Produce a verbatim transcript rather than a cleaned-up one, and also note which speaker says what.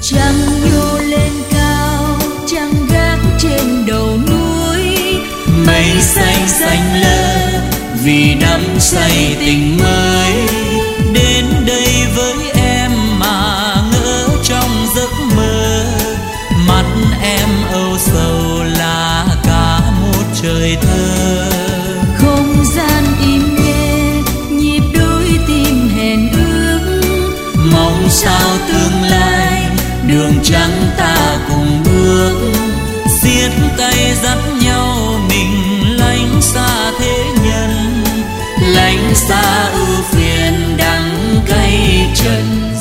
Speaker 1: Trăng nhô lên cao, trăng gác trên đầu núi,
Speaker 2: mây xanh xanh lơ vì đắm say tình mới. Đến đây với em mà ngỡ trong giấc mơ, mắt em âu sầu là cả một trời thơ.
Speaker 1: không gian im nghe nhịp đôi tim hẹn ước,
Speaker 2: Mong sao tương lai đường trắng ta cùng bước, siết tay dắt nhau mình lánh xa thế nhân, lánh xa ưu phiền đắng cay trần